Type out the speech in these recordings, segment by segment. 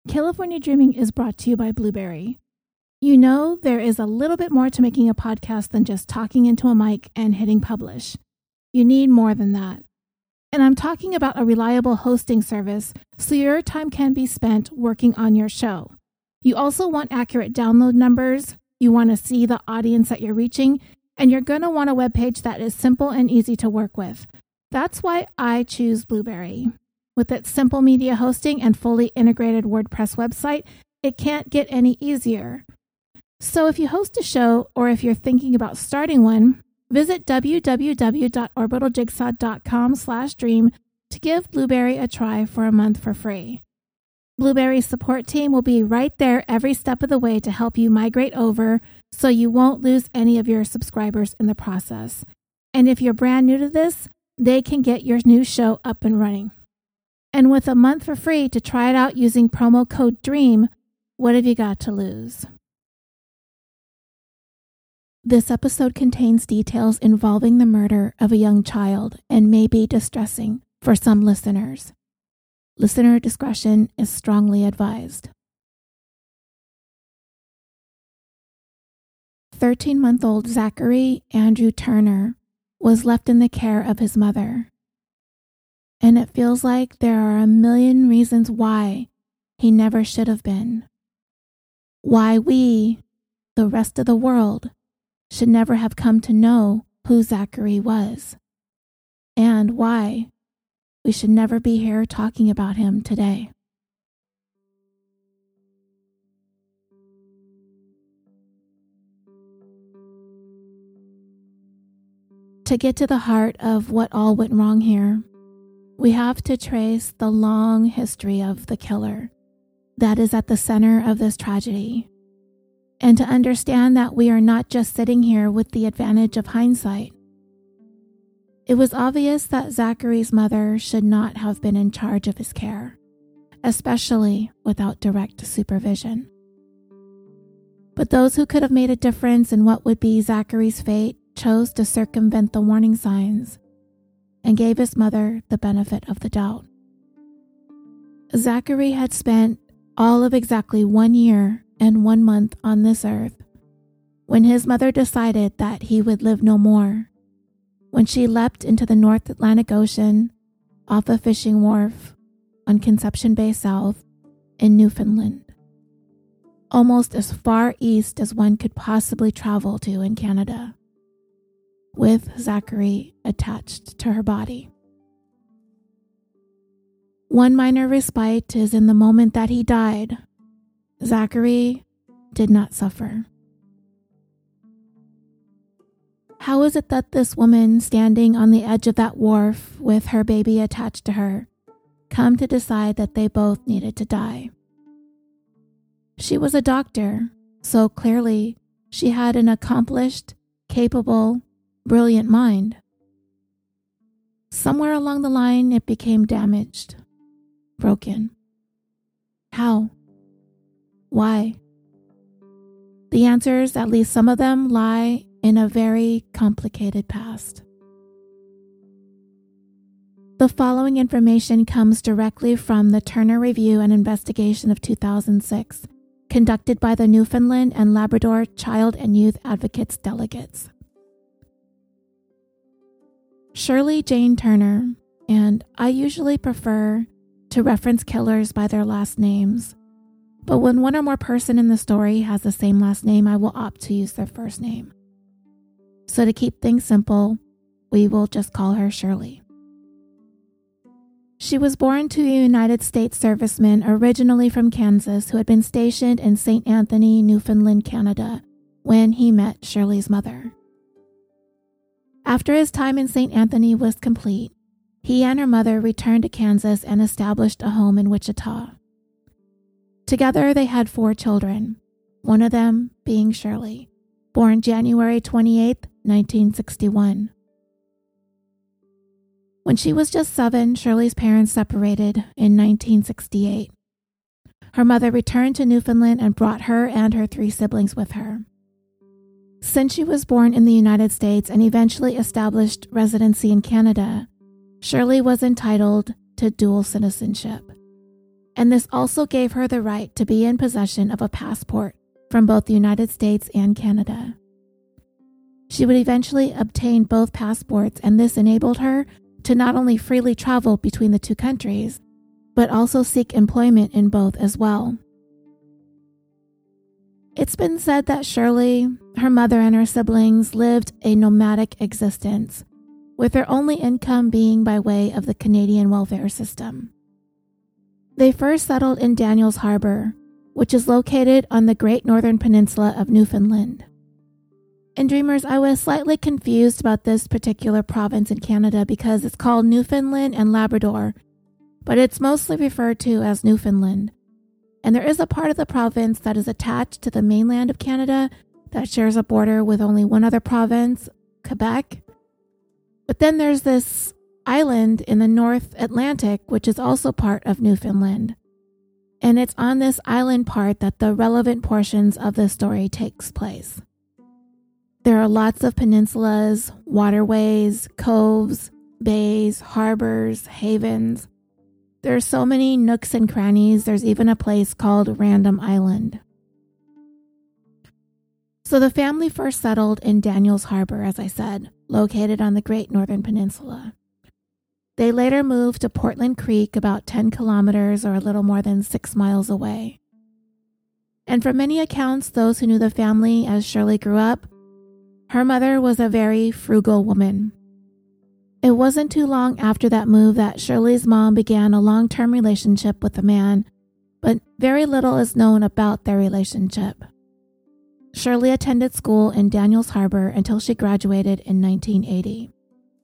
California Dreaming is brought to you by Blueberry. You know, there is a little bit more to making a podcast than just talking into a mic and hitting publish. You need more than that. And I'm talking about a reliable hosting service so your time can be spent working on your show. You also want accurate download numbers, you want to see the audience that you're reaching, and you're going to want a webpage that is simple and easy to work with. That's why I choose Blueberry. With its simple media hosting and fully integrated WordPress website, it can't get any easier. So if you host a show or if you're thinking about starting one, visit www.orbitaljigsaw.com/dream to give Blueberry a try for a month for free. Blueberry's support team will be right there every step of the way to help you migrate over so you won't lose any of your subscribers in the process. And if you're brand new to this, they can get your new show up and running. And with a month for free to try it out using promo code DREAM, what have you got to lose? This episode contains details involving the murder of a young child and may be distressing for some listeners. Listener discretion is strongly advised. 13-month-old Zachary Andrew Turner was left in the care of his mother. And it feels like there are a million reasons why he never should have been. Why we, the rest of the world, should never have come to know who Zachary was. And why we should never be here talking about him today. To get to the heart of what all went wrong here, we have to trace the long history of the killer that is at the center of this tragedy, and to understand that we are not just sitting here with the advantage of hindsight. It was obvious that Zachary's mother should not have been in charge of his care, especially without direct supervision. But those who could have made a difference in what would be Zachary's fate chose to circumvent the warning signs and gave his mother the benefit of the doubt. Zachary had spent all of exactly 1 year and 1 month on this earth when his mother decided that he would live no more, when she leapt into the North Atlantic Ocean off a fishing wharf on Conception Bay South in Newfoundland, almost as far east as one could possibly travel to in Canada, with Zachary attached to her body. One minor respite is in the moment that he died. Zachary did not suffer. How is it that this woman standing on the edge of that wharf with her baby attached to her come to decide that they both needed to die? She was a doctor, so clearly she had an accomplished, capable, brilliant mind. Somewhere along the line, it became damaged, broken. How? Why? The answers, at least some of them, lie in a very complicated past. The following information comes directly from the Turner Review and Investigation of 2006, conducted by the Newfoundland and Labrador Child and Youth Advocates delegates. Shirley Jane Turner, and I usually prefer to reference killers by their last names, but when one or more person in the story has the same last name, I will opt to use their first name. So to keep things simple, we will just call her Shirley. She was born to a United States serviceman originally from Kansas who had been stationed in St. Anthony, Newfoundland, Canada, when he met Shirley's mother. After his time in St. Anthony was complete, he and her mother returned to Kansas and established a home in Wichita. Together, they had 4 children, one of them being Shirley, born January 28, 1961. When she was just 7, Shirley's parents separated in 1968. Her mother returned to Newfoundland and brought her and her 3 siblings with her. Since she was born in the United States and eventually established residency in Canada, Shirley was entitled to dual citizenship. and this also gave her the right to be in possession of a passport from both the United States and Canada. She would eventually obtain both passports, and this enabled her to not only freely travel between the two countries, but also seek employment in both as well. It's been said that Shirley, her mother, and her siblings lived a nomadic existence, with their only income being by way of the Canadian welfare system. They first settled in Daniels Harbor, which is located on the Great Northern Peninsula of Newfoundland. And dreamers, I was slightly confused about this particular province in Canada because it's called Newfoundland and Labrador, but it's mostly referred to as Newfoundland. And there is a part of the province that is attached to the mainland of Canada that shares a border with only one other province, Quebec. But then there's this island in the North Atlantic, which is also part of Newfoundland. And it's on this island part that the relevant portions of the story takes place. There are lots of peninsulas, waterways, coves, bays, harbors, havens. There are so many nooks and crannies. There's even a place called Random Island. So the family first settled in Daniels Harbor, as I said, located on the Great Northern Peninsula. They later moved to Portland Creek, about 10 kilometers or a little more than 6 miles away. And from many accounts, those who knew the family as Shirley grew up, her mother was a very frugal woman. It wasn't too long after that move that Shirley's mom began a long-term relationship with a man, but very little is known about their relationship. Shirley attended school in Daniels Harbor until she graduated in 1980.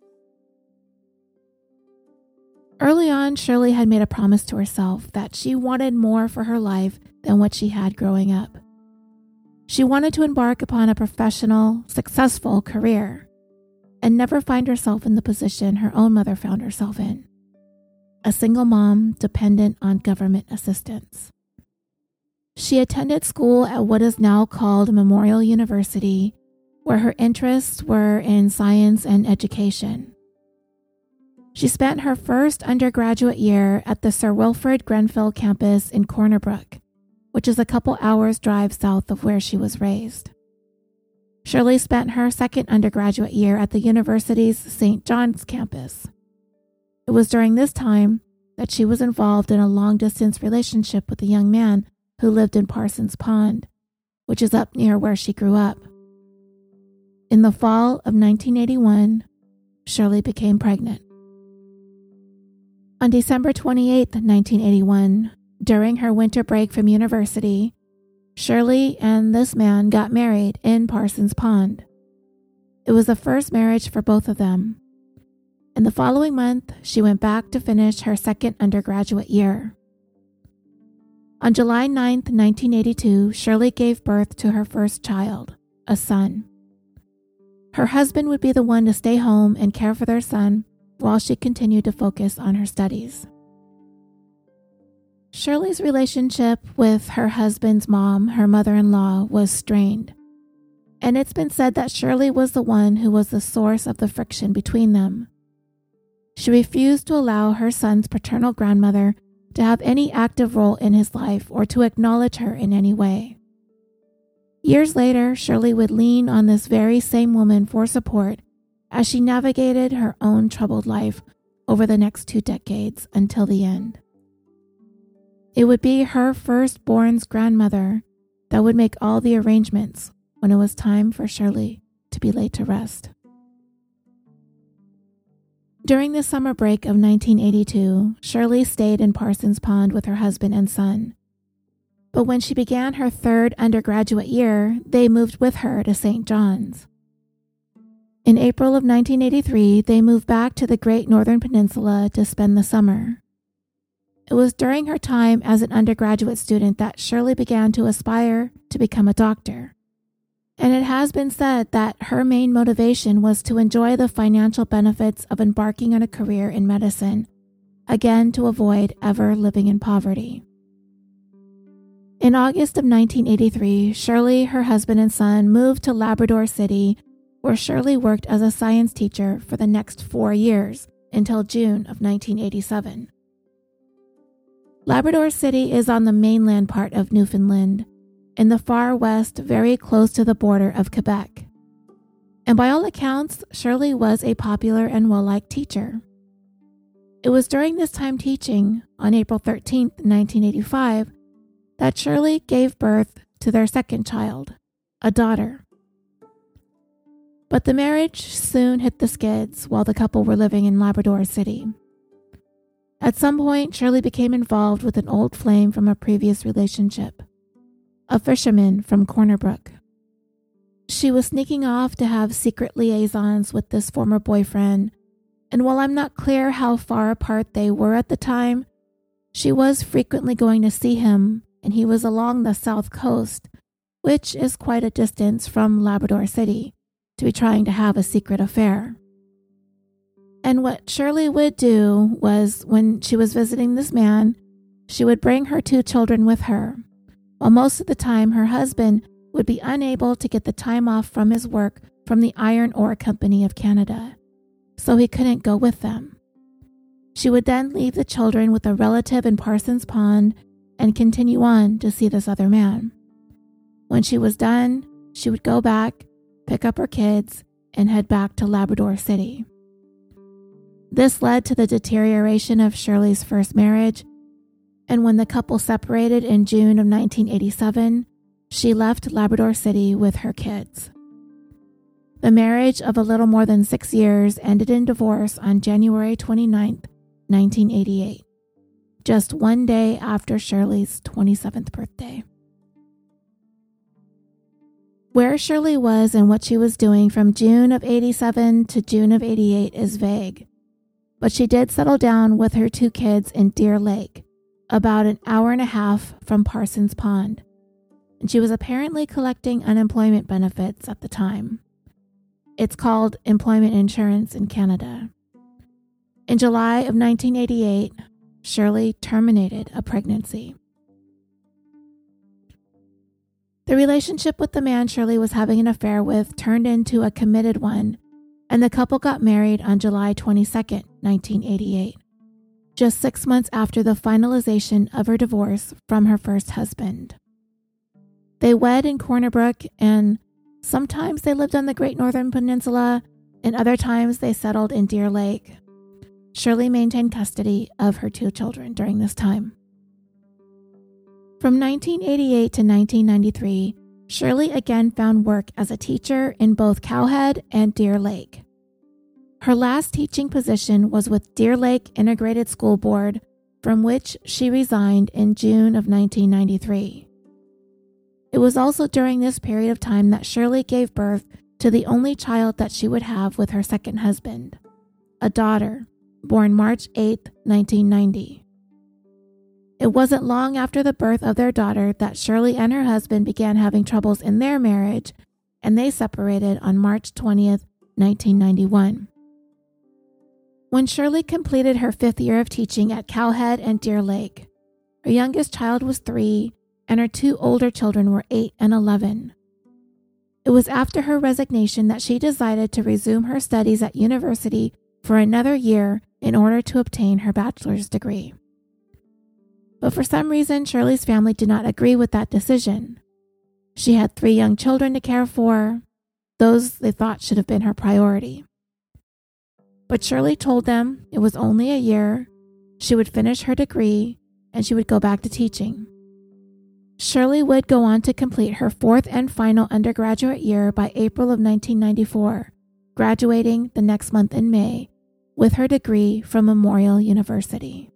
Early on, Shirley had made a promise to herself that she wanted more for her life than what she had growing up. She wanted to embark upon a professional, successful career and never find herself in the position her own mother found herself in, a single mom dependent on government assistance. She attended school at what is now called Memorial University, where her interests were in science and education. She spent her first undergraduate year at the Sir Wilfrid Grenfell campus in Corner Brook, which is a couple hours' drive south of where she was raised. Shirley spent her second undergraduate year at the university's St. John's campus. It was during this time that she was involved in a long-distance relationship with a young man who lived in Parsons Pond, which is up near where she grew up. In the fall of 1981, Shirley became pregnant. On December 28, 1981, during her winter break from university, Shirley and this man got married in Parsons Pond. It was the first marriage for both of them. And the following month, she went back to finish her second undergraduate year. On July 9, 1982, Shirley gave birth to her first child, a son. Her husband would be the one to stay home and care for their son while she continued to focus on her studies. Shirley's relationship with her husband's mom, her mother-in-law, was strained. And it's been said that Shirley was the one who was the source of the friction between them. She refused to allow her son's paternal grandmother to have any active role in his life or to acknowledge her in any way. Years later, Shirley would lean on this very same woman for support as she navigated her own troubled life over the next 2 decades until the end. It would be her firstborn's grandmother that would make all the arrangements when it was time for Shirley to be laid to rest. During the summer break of 1982, Shirley stayed in Parsons Pond with her husband and son. But when she began her third undergraduate year, they moved with her to St. John's. In April of 1983, they moved back to the Great Northern Peninsula to spend the summer. It was during her time as an undergraduate student that Shirley began to aspire to become a doctor. And it has been said that her main motivation was to enjoy the financial benefits of embarking on a career in medicine, again to avoid ever living in poverty. In August of 1983, Shirley, her husband, and son moved to Labrador City, where Shirley worked as a science teacher for the next 4 years until June of 1987. Labrador City is on the mainland part of Newfoundland, in the far west, very close to the border of Quebec. And by all accounts, Shirley was a popular and well-liked teacher. It was during this time teaching, on April 13, 1985, that Shirley gave birth to their second child, a daughter. But the marriage soon hit the skids while the couple were living in Labrador City. At some point, Shirley became involved with an old flame from a previous relationship, a fisherman from Corner Brook. She was sneaking off to have secret liaisons with this former boyfriend, and while I'm not clear how far apart they were at the time, she was frequently going to see him, and he was along the south coast, which is quite a distance from Labrador City, to be trying to have a secret affair. And what Shirley would do was, when she was visiting this man, she would bring her 2 children with her, while most of the time her husband would be unable to get the time off from his work from the Iron Ore Company of Canada, so he couldn't go with them. She would then leave the children with a relative in Parsons Pond and continue on to see this other man. When she was done, she would go back, pick up her kids, and head back to Labrador City. This led to the deterioration of Shirley's first marriage, and when the couple separated in June of 1987, she left Labrador City with her kids. The marriage of a little more than 6 years ended in divorce on January 29, 1988, just one day after Shirley's 27th birthday. Where Shirley was and what she was doing from June of 87 to June of 88 is vague, but she did settle down with her 2 kids in Deer Lake, about an hour and a half from Parsons Pond, and she was apparently collecting unemployment benefits at the time. It's called employment insurance in Canada. In July of 1988, Shirley terminated a pregnancy. The relationship with the man Shirley was having an affair with turned into a committed one, and the couple got married on July 22, 1988, just 6 months after the finalization of her divorce from her first husband. They wed in Corner Brook, and sometimes they lived on the Great Northern Peninsula, and other times they settled in Deer Lake. Shirley maintained custody of her 2 children during this time. From 1988 to 1993, Shirley again found work as a teacher in both Cowhead and Deer Lake. Her last teaching position was with Deer Lake Integrated School Board, from which she resigned in June of 1993. It was also during this period of time that Shirley gave birth to the only child that she would have with her second husband, a daughter, born March 8, 1990. It wasn't long after the birth of their daughter that Shirley and her husband began having troubles in their marriage, and they separated on March 20th, 1991. When Shirley completed her 5th year of teaching at Cowhead and Deer Lake, her youngest child was 3, and her 2 older children were 8 and 11. It was after her resignation that she decided to resume her studies at university for another year in order to obtain her bachelor's degree. But for some reason, Shirley's family did not agree with that decision. She had 3 young children to care for. Those they thought should have been her priority. But Shirley told them it was only a year, she would finish her degree, and she would go back to teaching. Shirley would go on to complete her 4th and final undergraduate year by April of 1994, graduating the next month in May with her degree from Memorial University.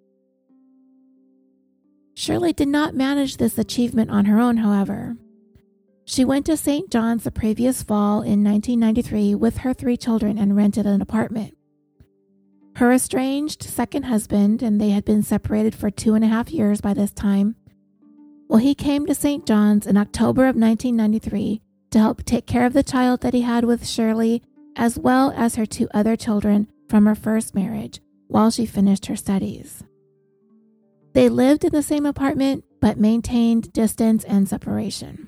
Shirley did not manage this achievement on her own, however. She went to St. John's the previous fall in 1993 with her 3 children and rented an apartment. Her estranged second husband, and they had been separated for 2.5 years by this time, well, he came to St. John's in October of 1993 to help take care of the child that he had with Shirley, as well as her 2 other children from her first marriage, while she finished her studies. They lived in the same apartment, but maintained distance and separation.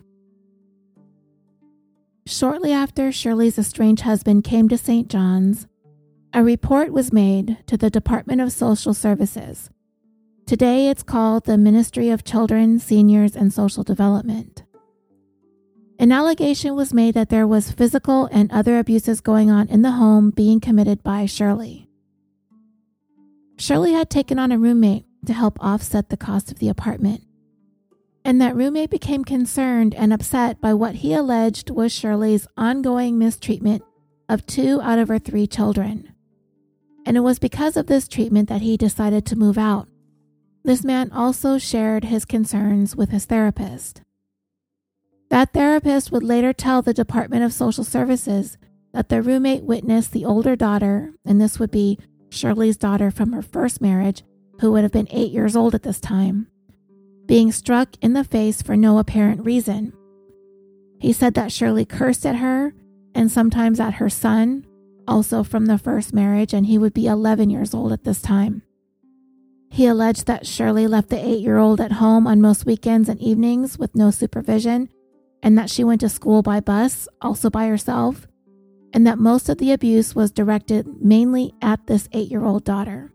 Shortly after Shirley's estranged husband came to St. John's, a report was made to the Department of Social Services, Today it's called the Ministry of Children, Seniors, and Social Development. An allegation was made that there was physical and other abuses going on in the home being committed by Shirley. Shirley had taken on a roommate to help offset the cost of the apartment, and that roommate became concerned and upset by what he alleged was Shirley's ongoing mistreatment of 2 out of her 3 children. And it was because of this treatment that he decided to move out. This man also shared his concerns with his therapist. That therapist would later tell the Department of Social Services that the roommate witnessed the older daughter, and this would be Shirley's daughter from her first marriage, who would have been 8 years old at this time, being struck in the face for no apparent reason. He said that Shirley cursed at her and sometimes at her son, also from the first marriage, and he would be 11 years old at this time. He alleged that Shirley left the 8-year-old at home on most weekends and evenings with no supervision, and that she went to school by bus, also by herself, and that most of the abuse was directed mainly at this 8-year-old daughter.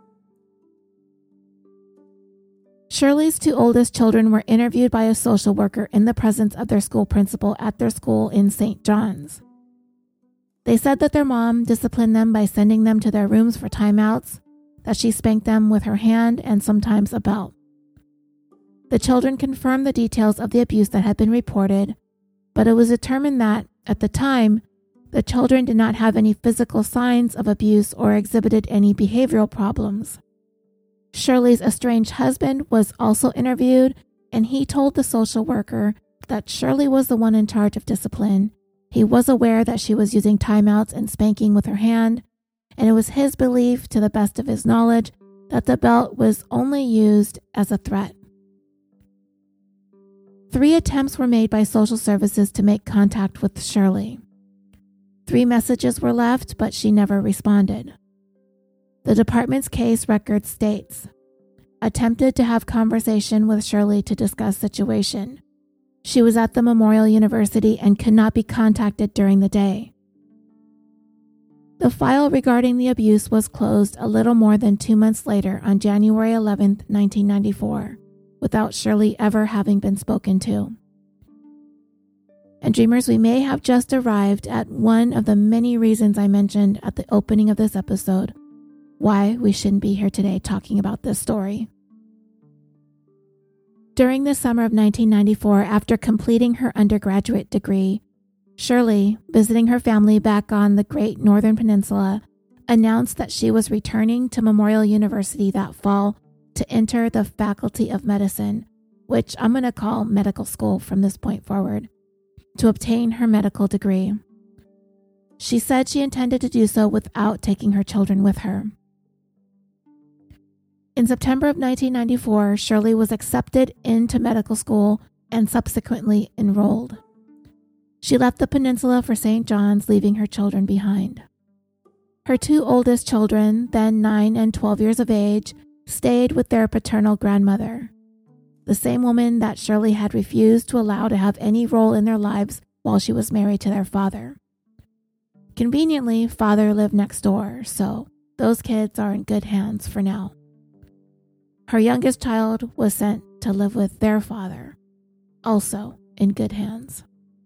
Shirley's 2 oldest children were interviewed by a social worker in the presence of their school principal at their school in St. John's. They said that their mom disciplined them by sending them to their rooms for timeouts, that she spanked them with her hand and sometimes a belt. The children confirmed the details of the abuse that had been reported, but it was determined that, at the time, the children did not have any physical signs of abuse or exhibited any behavioral problems. Shirley's estranged husband was also interviewed, and he told the social worker that Shirley was the one in charge of discipline. He was aware that she was using timeouts and spanking with her hand, and it was his belief, to the best of his knowledge, that the belt was only used as a threat. 3 attempts were made by social services to make contact with Shirley. 3 messages were left, but she never responded. The department's case record states, attempted to have conversation with Shirley to discuss situation. She was at the Memorial University and could not be contacted during the day. The file regarding the abuse was closed a little more than 2 months later on January 11, 1994, without Shirley ever having been spoken to. And dreamers, we may have just arrived at one of the many reasons I mentioned at the opening of this episode why we shouldn't be here today talking about this story. During the summer of 1994, after completing her undergraduate degree, Shirley, visiting her family back on the Great Northern Peninsula, announced that she was returning to Memorial University that fall to enter the Faculty of Medicine, which I'm going to call medical school from this point forward, to obtain her medical degree. She said she intended to do so without taking her children with her. In September of 1994, Shirley was accepted into medical school and subsequently enrolled. She left the peninsula for St. John's, leaving her children behind. Her 2 oldest children, then 9 and 12 years of age, stayed with their paternal grandmother, the same woman that Shirley had refused to allow to have any role in their lives while she was married to their father. Conveniently, father lived next door, so those kids are in good hands for now. Her youngest child was sent to live with their father, also in good hands.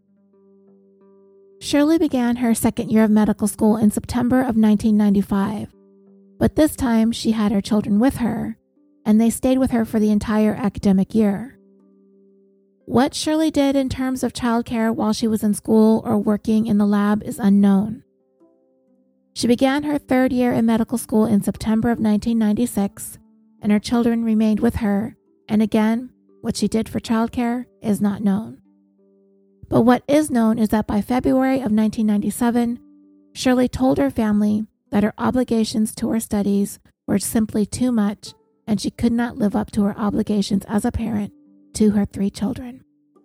Shirley began her second year of medical school in September of 1995, but this time she had her children with her, and they stayed with her for the entire academic year. What Shirley did in terms of childcare while she was in school or working in the lab is unknown. She began her 3rd year in medical school in September of 1996, and her children remained with her, and again, what she did for childcare is not known. But what is known is that by February of 1997, Shirley told her family that her obligations to her studies were simply too much, and she could not live up to her obligations as a parent to her 3 children.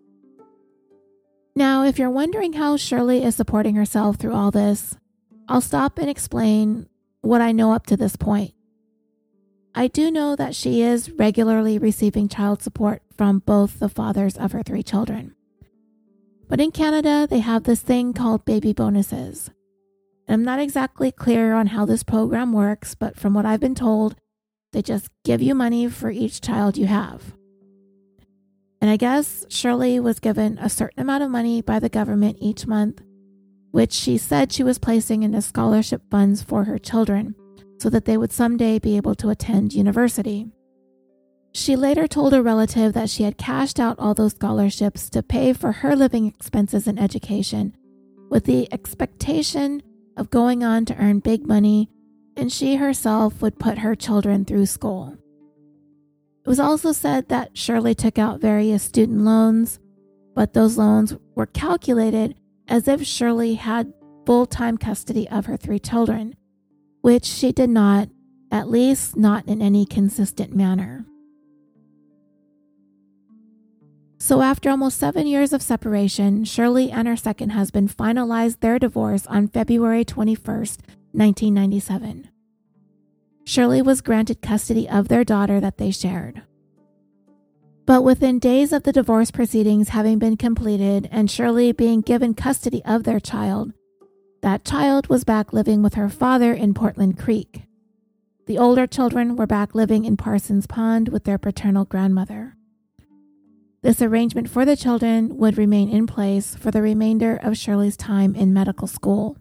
Now, if you're wondering how Shirley is supporting herself through all this, I'll stop and explain what I know up to this point. I do know that she is regularly receiving child support from both the fathers of her 3 children. But in Canada, they have this thing called baby bonuses. And I'm not exactly clear on how this program works, but from what I've been told, They just give you money for each child you have. And I guess Shirley was given a certain amount of money by the government each month, which she said she was placing into scholarship funds for her children so that they would someday be able to attend university. She later told a relative that she had cashed out all those scholarships to pay for her living expenses and education, with the expectation of going on to earn big money, and she herself would put her children through school. It was also said that Shirley took out various student loans, but those loans were calculated as if Shirley had full-time custody of her 3 children, which she did not, at least not in any consistent manner. So after almost 7 years of separation, Shirley and her second husband finalized their divorce on February 21st, 1997. Shirley was granted custody of their daughter that they shared. But within days of the divorce proceedings having been completed and Shirley being given custody of their child, that child was back living with her father in Portland Creek. The older children were back living in Parsons Pond with their paternal grandmother. This arrangement for the children would remain in place for the remainder of Shirley's time in medical school.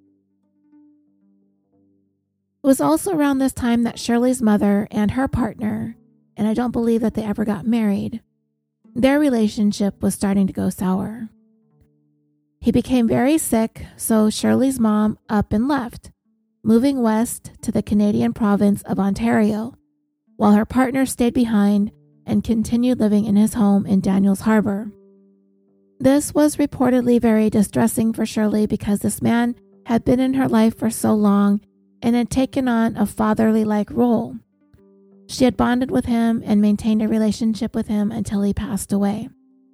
It was also around this time that Shirley's mother and her partner, and I don't believe that they ever got married, their relationship was starting to go sour. He became very sick, so Shirley's mom up and left, moving west to the Canadian province of Ontario, while her partner stayed behind and continued living in his home in Daniels Harbor. This was reportedly very distressing for Shirley because this man had been in her life for so long and had taken on a fatherly-like role. She had bonded with him and maintained a relationship with him until he passed away.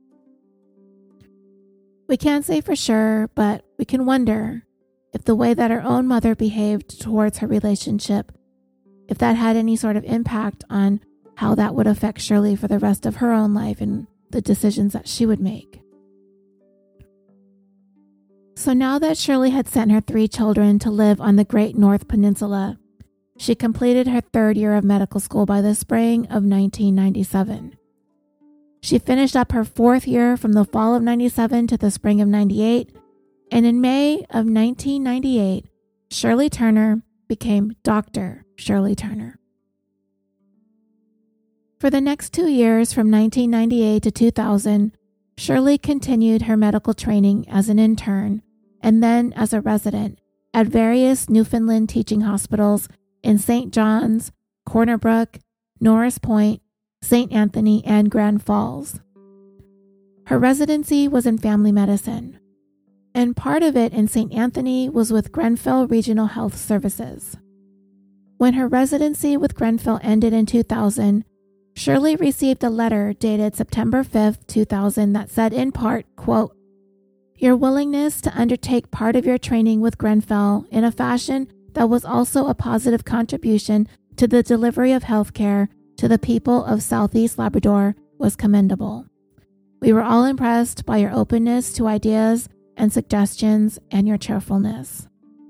We can't say for sure, but we can wonder if the way that her own mother behaved towards her relationship, if that had any sort of impact on how that would affect Shirley for the rest of her own life and the decisions that she would make. So now that Shirley had sent her 3 children to live on the Great North Peninsula, she completed her 3rd year of medical school by the spring of 1997. She finished up her 4th year from the fall of 97 to the spring of 98, and in May of 1998, Shirley Turner became Dr. Shirley Turner. For the next 2 years, from 1998 to 2000, Shirley continued her medical training as an intern and then as a resident at various Newfoundland teaching hospitals in St. John's, Corner Brook, Norris Point, St. Anthony, and Grand Falls. Her residency was in family medicine, and part of it in St. Anthony was with Grenfell Regional Health Services. When her residency with Grenfell ended in 2000, Shirley received a letter dated September 5th, 2000 that said in part, quote, "Your willingness to undertake part of your training with Grenfell in a fashion that was also a positive contribution to the delivery of health care to the people of Southeast Labrador was commendable. We were all impressed by your openness to ideas and suggestions and your cheerfulness."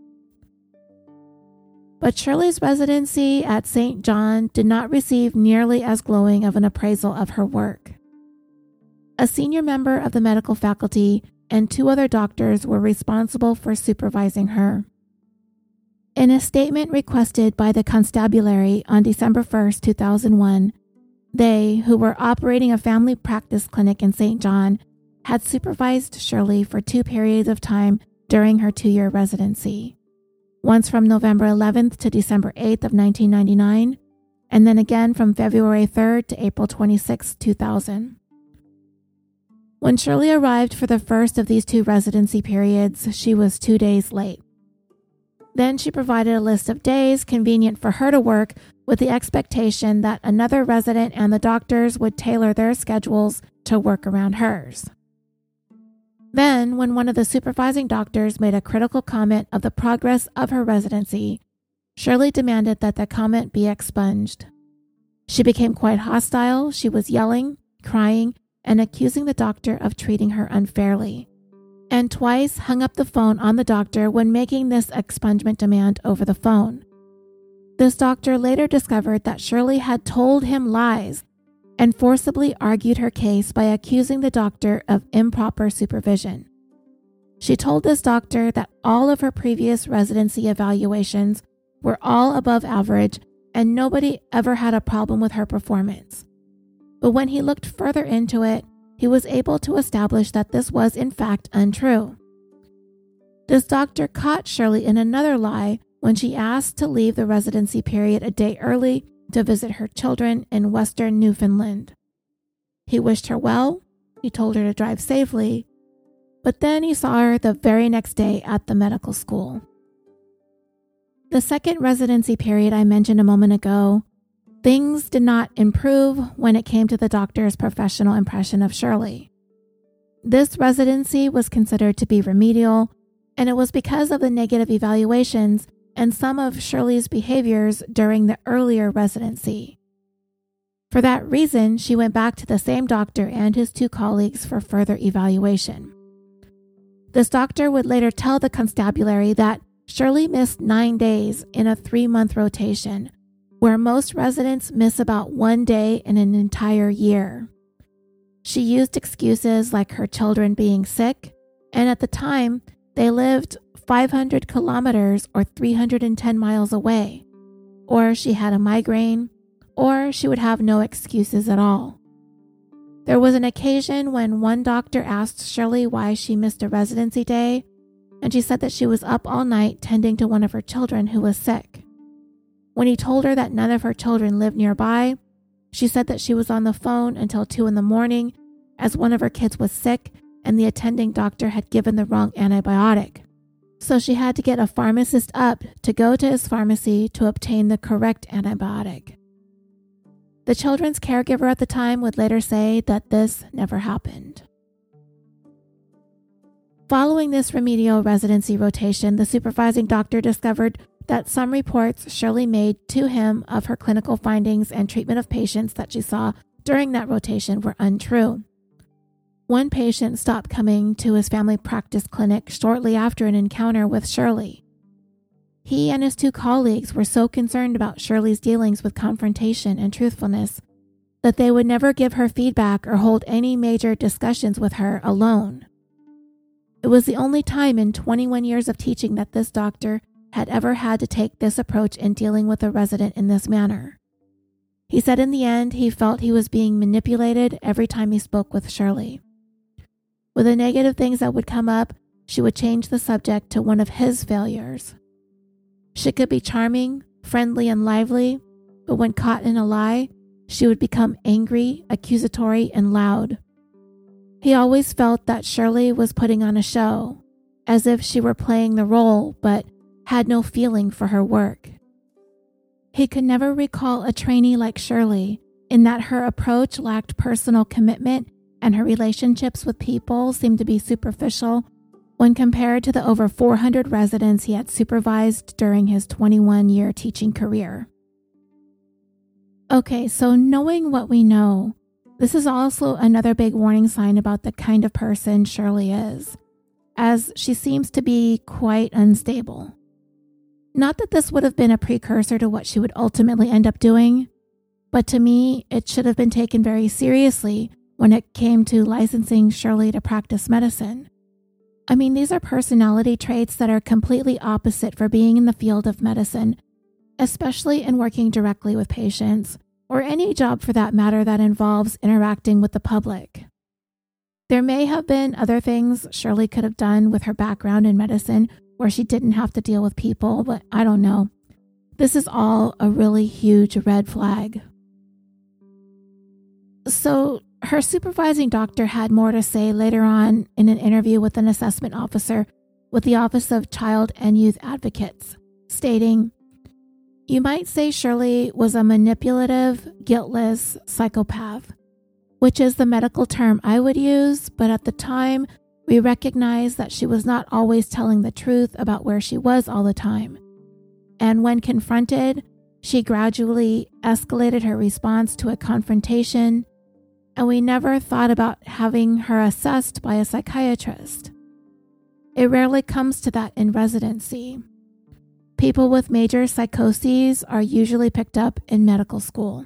But Shirley's residency at St. John did not receive nearly as glowing of an appraisal of her work. A senior member of the medical faculty and 2 other doctors were responsible for supervising her. In a statement requested by the constabulary on December 1st, 2001, they, who were operating a family practice clinic in St. John, had supervised Shirley for 2 periods of time during her 2-year residency. Once from November 11th to December 8th of 1999, and then again from February 3rd to April 26, 2000. When Shirley arrived for the first of these 2 residency periods, she was 2 days late. Then she provided a list of days convenient for her to work with the expectation that another resident and the doctors would tailor their schedules to work around hers. Then, when one of the supervising doctors made a critical comment of the progress of her residency, Shirley demanded that the comment be expunged. She became quite hostile. She was yelling, crying, and accusing the doctor of treating her unfairly, and twice hung up the phone on the doctor when making this expungement demand over the phone. This doctor later discovered that Shirley had told him lies and forcibly argued her case by accusing the doctor of improper supervision. She told this doctor that all of her previous residency evaluations were all above average and nobody ever had a problem with her performance. But when he looked further into it, he was able to establish that this was in fact untrue. This doctor caught Shirley in another lie when she asked to leave the residency period a day early to visit her children in Western Newfoundland. He wished her well, he told her to drive safely, but then he saw her the very next day at the medical school. The second residency period I mentioned a moment ago, things did not improve when it came to the doctor's professional impression of Shirley. This residency was considered to be remedial, and it was because of the negative evaluations and some of Shirley's behaviors during the earlier residency. For that reason, she went back to the same doctor and his 2 colleagues for further evaluation. This doctor would later tell the constabulary that Shirley missed 9 days in a 3-month rotation, where most residents miss about 1 day in an entire year. She used excuses like her children being sick, and at the time, they lived 500 kilometers or 310 miles away, or she had a migraine, or she would have no excuses at all. There was an occasion when one doctor asked Shirley why she missed a residency day, and she said that she was up all night tending to one of her children who was sick. When he told her that none of her children lived nearby, she said that she was on the phone until 2 a.m. as one of her kids was sick and the attending doctor had given the wrong antibiotic. So she had to get a pharmacist up to go to his pharmacy to obtain the correct antibiotic. The children's caregiver at the time would later say that this never happened. Following this remedial residency rotation, the supervising doctor discovered that some reports Shirley made to him of her clinical findings and treatment of patients that she saw during that rotation were untrue. One patient stopped coming to his family practice clinic shortly after an encounter with Shirley. He and his 2 colleagues were so concerned about Shirley's dealings with confrontation and truthfulness that they would never give her feedback or hold any major discussions with her alone. It was the only time in 21 years of teaching that this doctor had ever had to take this approach in dealing with a resident in this manner. He said in the end he felt he was being manipulated every time he spoke with Shirley. With the negative things that would come up, she would change the subject to one of his failures. She could be charming, friendly, and lively, but when caught in a lie, she would become angry, accusatory, and loud. He always felt that Shirley was putting on a show, as if she were playing the role, but had no feeling for her work. He could never recall a trainee like Shirley in that her approach lacked personal commitment and her relationships with people seemed to be superficial when compared to the over 400 residents he had supervised during his 21-year teaching career. Okay, so knowing what we know, this is also another big warning sign about the kind of person Shirley is, as she seems to be quite unstable. Not that this would have been a precursor to what she would ultimately end up doing, but to me, it should have been taken very seriously when it came to licensing Shirley to practice medicine. I mean, these are personality traits that are completely opposite for being in the field of medicine, especially in working directly with patients, or any job for that matter that involves interacting with the public. There may have been other things Shirley could have done with her background in medicine where she didn't have to deal with people, but I don't know. This is all a really huge red flag. So, her supervising doctor had more to say later on in an interview with an assessment officer with the Office of Child and Youth Advocates, stating, "You might say Shirley was a manipulative, guiltless psychopath, which is the medical term I would use, but at the time, we recognized that she was not always telling the truth about where she was all the time. And when confronted, she gradually escalated her response to a confrontation, and we never thought about having her assessed by a psychiatrist. It rarely comes to that in residency. People with major psychoses are usually picked up in medical school.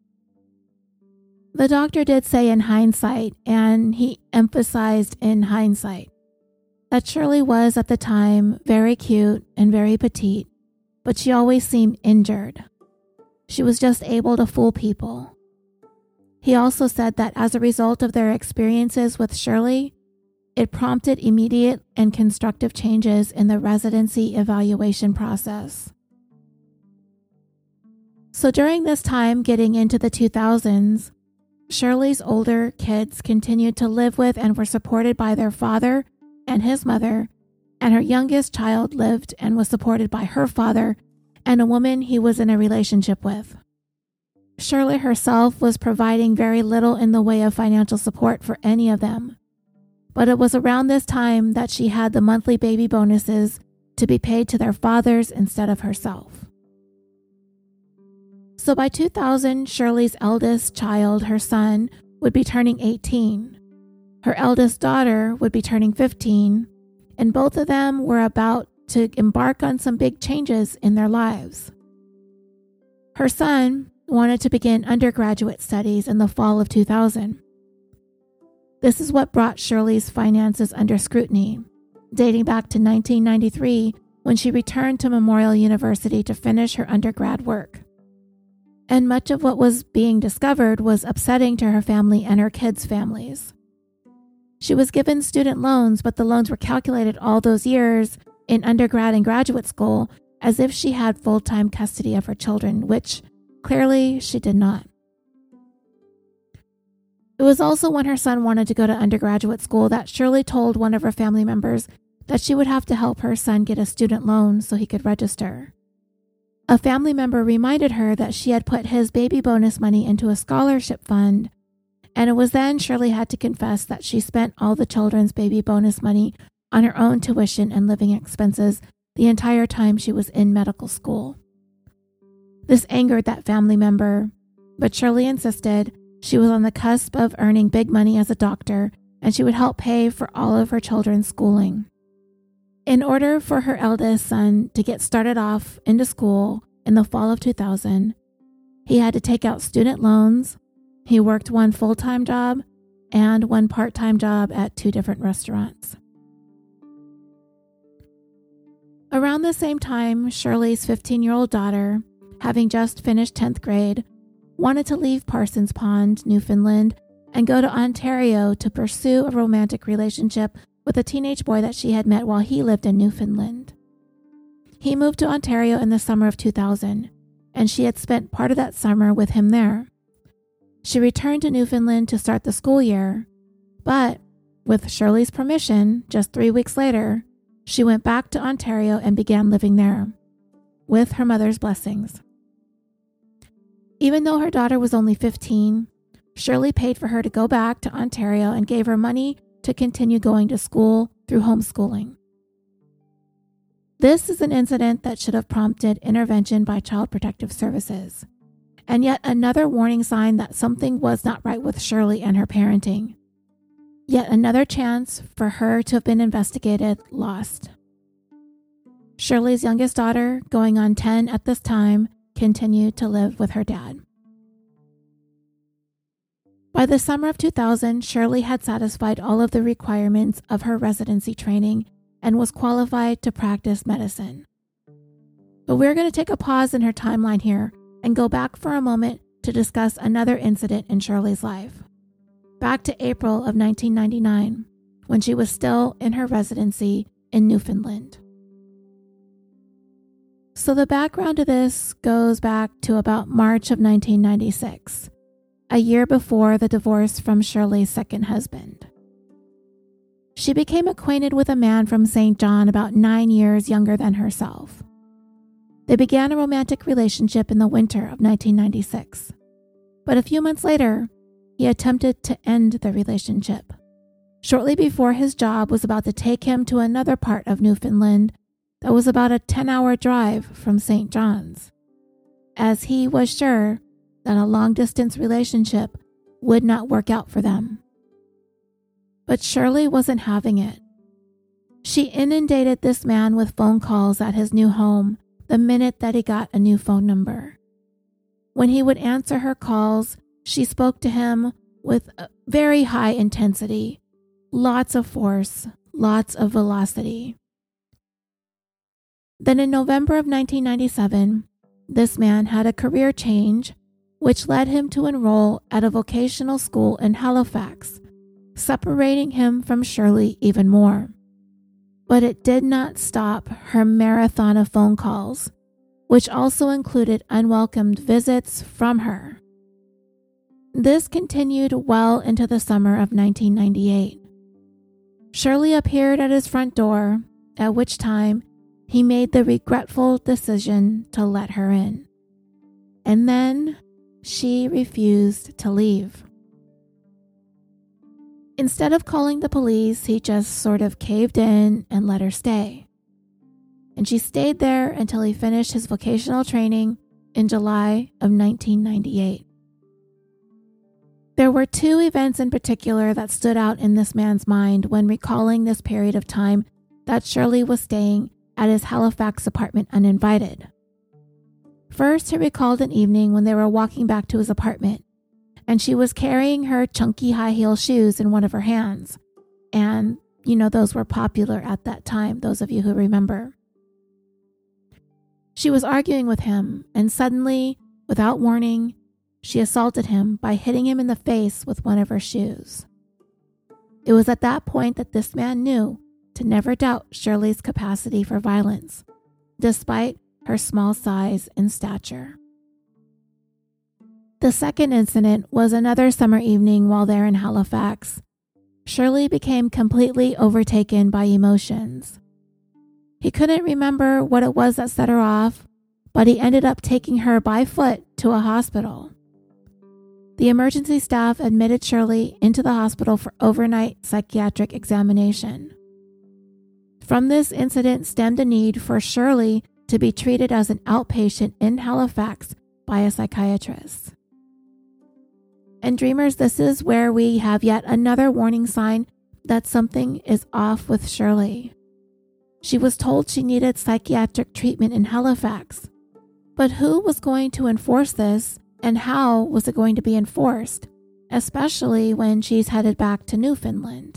The doctor did say in hindsight, and he emphasized in hindsight, that Shirley was at the time very cute and very petite, but she always seemed injured. She was just able to fool people. He also said that as a result of their experiences with Shirley, it prompted immediate and constructive changes in the residency evaluation process. So during this time, getting into the 2000s, Shirley's older kids continued to live with and were supported by their father and his mother, and her youngest child lived and was supported by her father and a woman he was in a relationship with. Shirley herself was providing very little in the way of financial support for any of them, but it was around this time that she had the monthly baby bonuses to be paid to their fathers instead of herself. So by 2000, Shirley's eldest child, her son, would be turning 18. Her eldest daughter would be turning 15, and both of them were about to embark on some big changes in their lives. Her son wanted to begin undergraduate studies in the fall of 2000. This is what brought Shirley's finances under scrutiny, dating back to 1993 when she returned to Memorial University to finish her undergrad work. And much of what was being discovered was upsetting to her family and her kids' families. She was given student loans, but the loans were calculated all those years in undergrad and graduate school as if she had full-time custody of her children, which clearly she did not. It was also when her son wanted to go to undergraduate school that Shirley told one of her family members that she would have to help her son get a student loan so he could register. A family member reminded her that she had put his baby bonus money into a scholarship fund, and it was then Shirley had to confess that she spent all the children's baby bonus money on her own tuition and living expenses the entire time she was in medical school. This angered that family member, but Shirley insisted she was on the cusp of earning big money as a doctor, and she would help pay for all of her children's schooling. In order for her eldest son to get started off into school in the fall of 2000, he had to take out student loans. He worked one full-time job and one part-time job at 2 different restaurants. Around the same time, Shirley's 15-year-old daughter, having just finished 10th grade, wanted to leave Parsons Pond, Newfoundland, and go to Ontario to pursue a romantic relationship with a teenage boy that she had met while he lived in Newfoundland. He moved to Ontario in the summer of 2000, and she had spent part of that summer with him there. She returned to Newfoundland to start the school year, but with Shirley's permission, just 3 weeks later, she went back to Ontario and began living there, with her mother's blessings. Even though her daughter was only 15, Shirley paid for her to go back to Ontario and gave her money to continue going to school through homeschooling. This is an incident that should have prompted intervention by Child Protective Services, and yet another warning sign that something was not right with Shirley and her parenting. Yet another chance for her to have been investigated lost. Shirley's youngest daughter, going on 10 at this time, continued to live with her dad. By the summer of 2000, Shirley had satisfied all of the requirements of her residency training and was qualified to practice medicine. But we're going to take a pause in her timeline here and go back for a moment to discuss another incident in Shirley's life. Back to April of 1999, when she was still in her residency in Newfoundland. So the background to this goes back to about March of 1996. A year before the divorce from Shirley's second husband. She became acquainted with a man from St. John about 9 years younger than herself. They began a romantic relationship in the winter of 1996. But a few months later, he attempted to end the relationship. Shortly before his job was about to take him to another part of Newfoundland that was about a 10-hour drive from St. John's, as he was sure that a long-distance relationship would not work out for them. But Shirley wasn't having it. She inundated this man with phone calls at his new home the minute that he got a new phone number. When he would answer her calls, she spoke to him with a very high intensity, lots of force, lots of velocity. Then in November of 1997, this man had a career change, which led him to enroll at a vocational school in Halifax, separating him from Shirley even more. But it did not stop her marathon of phone calls, which also included unwelcomed visits from her. This continued well into the summer of 1998. Shirley appeared at his front door, at which time he made the regretful decision to let her in. And then she refused to leave. Instead of calling the police, he just sort of caved in and let her stay. And she stayed there until he finished his vocational training in July of 1998. There were two events in particular that stood out in this man's mind when recalling this period of time that Shirley was staying at his Halifax apartment uninvited. First, he recalled an evening when they were walking back to his apartment, and she was carrying her chunky high-heel shoes in one of her hands. And, those were popular at that time, those of you who remember. She was arguing with him, and suddenly, without warning, she assaulted him by hitting him in the face with one of her shoes. It was at that point that this man knew to never doubt Shirley's capacity for violence, despite her small size and stature. The second incident was another summer evening while there in Halifax. Shirley became completely overtaken by emotions. He couldn't remember what it was that set her off, but he ended up taking her by foot to a hospital. The emergency staff admitted Shirley into the hospital for overnight psychiatric examination. From this incident stemmed a need for Shirley to be treated as an outpatient in Halifax by a psychiatrist. And dreamers, this is where we have yet another warning sign that something is off with Shirley. She was told she needed psychiatric treatment in Halifax. But who was going to enforce this, and how was it going to be enforced, especially when she's headed back to Newfoundland?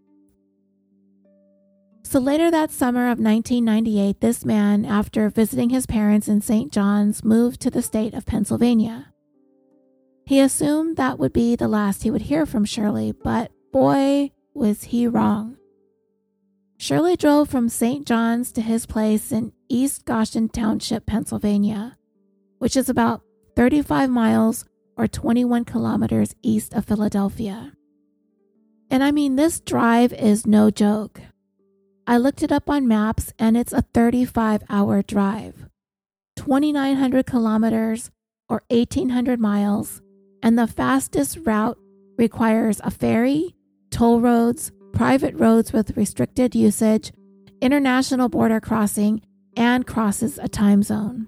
So later that summer of 1998, this man, after visiting his parents in St. John's, moved to the state of Pennsylvania. He assumed that would be the last he would hear from Shirley, but boy, was he wrong. Shirley drove from St. John's to his place in East Goshen Township, Pennsylvania, which is about 35 miles or 21 kilometers east of Philadelphia. And I mean, this drive is no joke. I looked it up on maps and it's a 35-hour drive, 2,900 kilometers or 1,800 miles, and the fastest route requires a ferry, toll roads, private roads with restricted usage, international border crossing, and crosses a time zone.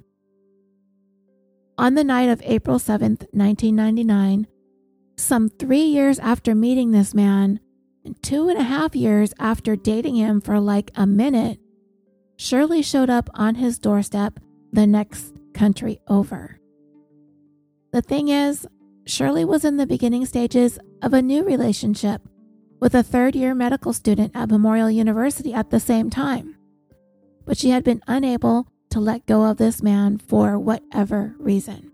On the night of April 7th, 1999, some 3 years after meeting this man, and 2.5 years after dating him for like a minute, Shirley showed up on his doorstep the next country over. The thing is, Shirley was in the beginning stages of a new relationship with a third-year medical student at Memorial University at the same time. But she had been unable to let go of this man for whatever reason.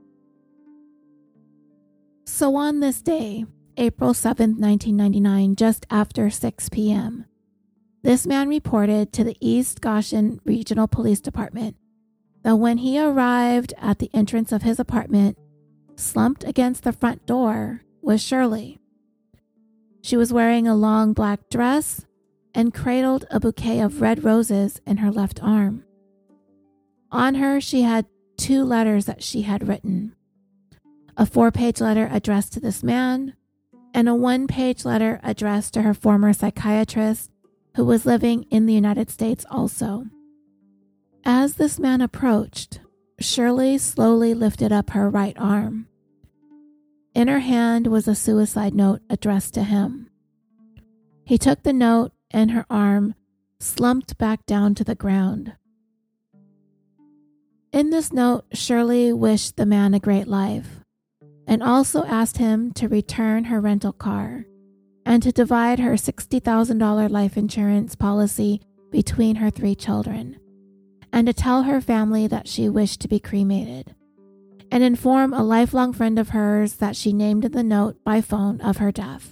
So on this day, April 7th, 1999, just after 6 p.m., this man reported to the East Goshen Regional Police Department that when he arrived at the entrance of his apartment, slumped against the front door was Shirley. She was wearing a long black dress and cradled a bouquet of red roses in her left arm. On her, she had 2 letters that she had written: a 4-page letter addressed to this man, and a 1-page letter addressed to her former psychiatrist, who was living in the United States also. As this man approached, Shirley slowly lifted up her right arm. In her hand was a suicide note addressed to him. He took the note, and her arm slumped back down to the ground. In this note, Shirley wished the man a great life and also asked him to return her rental car and to divide her $60,000 life insurance policy between her 3 children, and to tell her family that she wished to be cremated, and inform a lifelong friend of hers that she named in the note by phone of her death.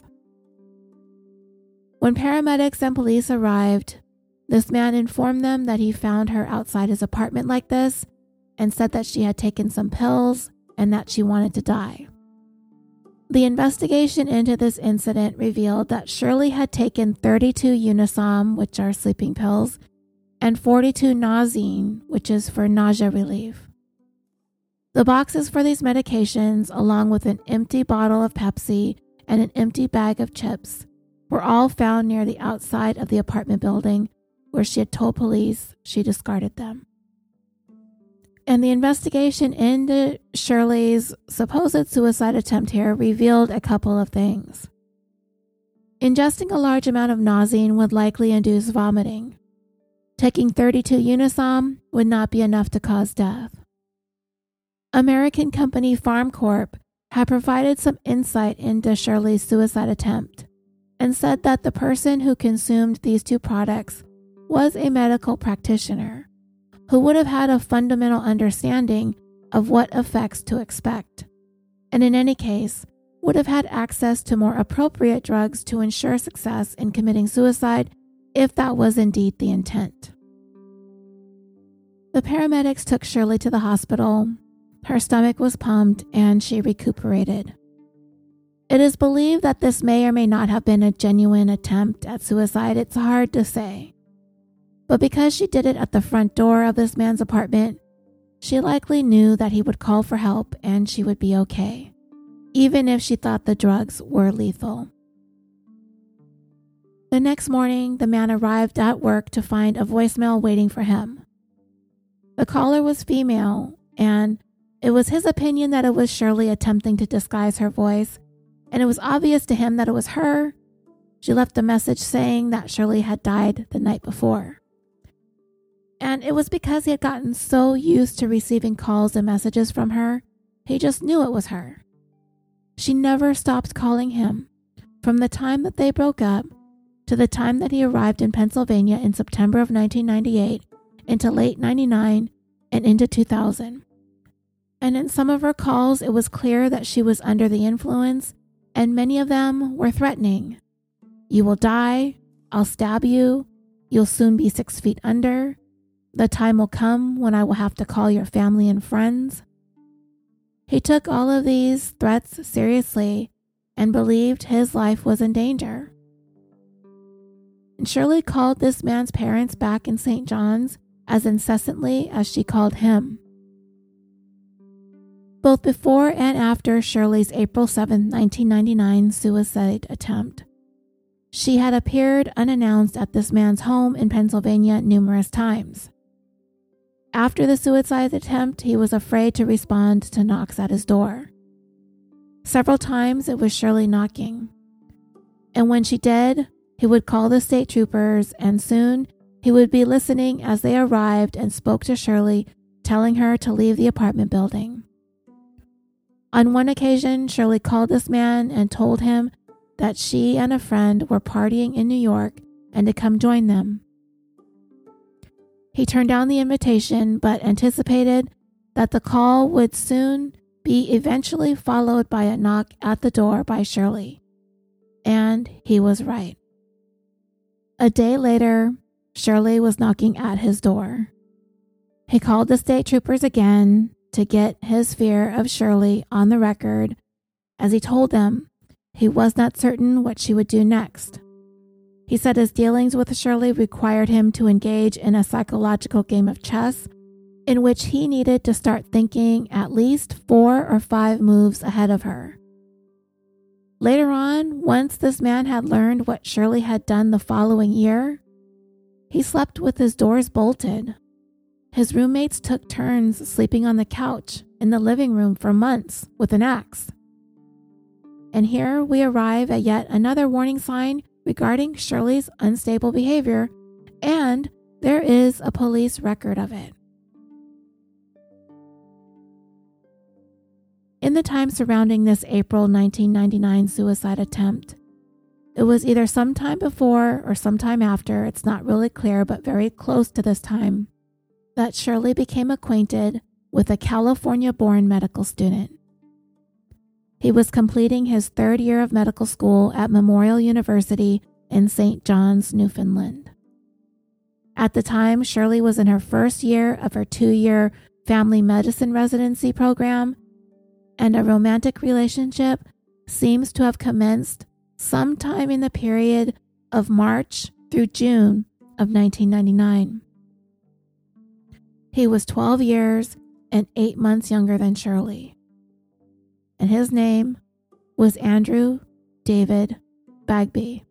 When paramedics and police arrived, this man informed them that he found her outside his apartment like this and said that she had taken some pills and that she wanted to die. The investigation into this incident revealed that Shirley had taken 32 Unisom, which are sleeping pills, and 42 Nauzene, which is for nausea relief. The boxes for these medications, along with an empty bottle of Pepsi and an empty bag of chips, were all found near the outside of the apartment building where she had told police she discarded them. And the investigation into Shirley's supposed suicide attempt here revealed a couple of things. Ingesting a large amount of Nauzene would likely induce vomiting. Taking 32 Unisom would not be enough to cause death. American company FarmCorp had provided some insight into Shirley's suicide attempt and said that the person who consumed these 2 products was a medical practitioner who would have had a fundamental understanding of what effects to expect, and in any case, would have had access to more appropriate drugs to ensure success in committing suicide if that was indeed the intent. The paramedics took Shirley to the hospital. Her stomach was pumped and she recuperated. It is believed that this may or may not have been a genuine attempt at suicide. It's hard to say. But because she did it at the front door of this man's apartment, she likely knew that he would call for help and she would be okay, even if she thought the drugs were lethal. The next morning, the man arrived at work to find a voicemail waiting for him. The caller was female, and it was his opinion that it was Shirley attempting to disguise her voice, and it was obvious to him that it was her. She left a message saying that Shirley had died the night before. And it was because he had gotten so used to receiving calls and messages from her, he just knew it was her. She never stopped calling him, from the time that they broke up to the time that he arrived in Pennsylvania in September of 1998 into late 99 and into 2000. And in some of her calls, it was clear that she was under the influence, and many of them were threatening. You will die. I'll stab you. You'll soon be 6 feet under. The time will come when I will have to call your family and friends. He took all of these threats seriously and believed his life was in danger. And Shirley called this man's parents back in St. John's as incessantly as she called him. Both before and after Shirley's April 7, 1999 suicide attempt, she had appeared unannounced at this man's home in Pennsylvania numerous times. After the suicide attempt, he was afraid to respond to knocks at his door. Several times it was Shirley knocking. And when she did, he would call the state troopers, and soon he would be listening as they arrived and spoke to Shirley, telling her to leave the apartment building. On one occasion, Shirley called this man and told him that she and a friend were partying in New York and to come join them. He turned down the invitation, but anticipated that the call would soon be eventually followed by a knock at the door by Shirley. And he was right. A day later, Shirley was knocking at his door. He called the state troopers again to get his fear of Shirley on the record, as he told them he was not certain what she would do next. He said his dealings with Shirley required him to engage in a psychological game of chess in which he needed to start thinking at least 4 or 5 moves ahead of her. Later on, once this man had learned what Shirley had done the following year, he slept with his doors bolted. His roommates took turns sleeping on the couch in the living room for months with an axe. And here we arrive at yet another warning sign regarding Shirley's unstable behavior, and there is a police record of it. in the time surrounding this April 1999 suicide attempt. It was either sometime before or sometime after, it's not really clear, but very close to this time, that Shirley became acquainted with a California-born medical student. He was completing his third year of medical school at Memorial University in St. John's, Newfoundland. At the time, Shirley was in her first year of her 2-year family medicine residency program, and a romantic relationship seems to have commenced sometime in the period of March through June of 1999. He was 12 years and 8 months younger than Shirley, and his name was Andrew David Bagby.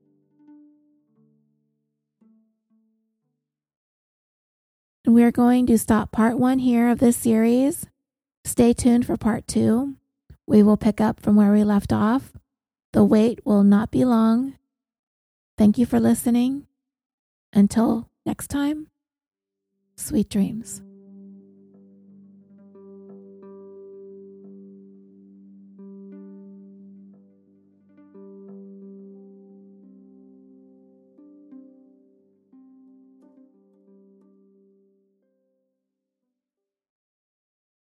And we are going to stop part 1 here of this series. Stay tuned for part 2. We will pick up from where we left off. The wait will not be long. Thank you for listening. Until next time, sweet dreams.